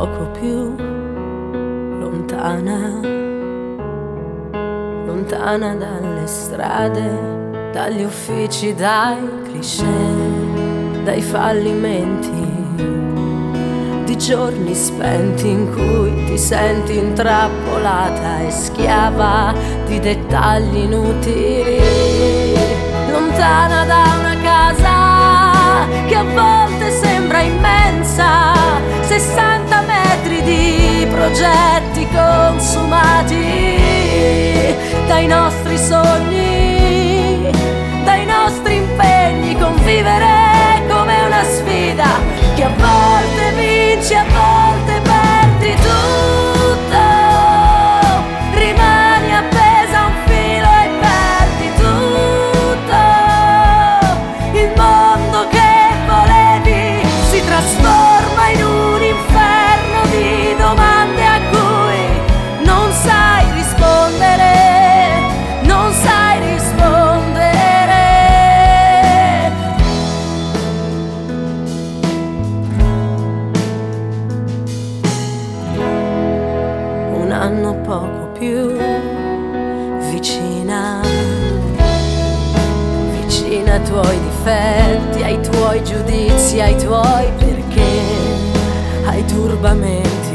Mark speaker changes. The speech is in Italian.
Speaker 1: poco più lontana, lontana dalle strade, dagli uffici, dai cliché, dai fallimenti, di giorni spenti in cui ti senti intrappolata e schiava di dettagli inutili, lontana da una casa che a volte sembra immensa, 60 metri di progetti consumati, dai nostri sogni, dai nostri impegni. Convivere come una sfida che a volte vinci, a volte perdi tutto, rimani appesa a un filo e perdi tutto. Il mondo che volevi si trasforma in un inferno di domande a cui non sai rispondere, non sai rispondere. Un anno poco più vicina, vicina ai tuoi difetti, ai tuoi giudizi, ai tuoi perché, ai turbamenti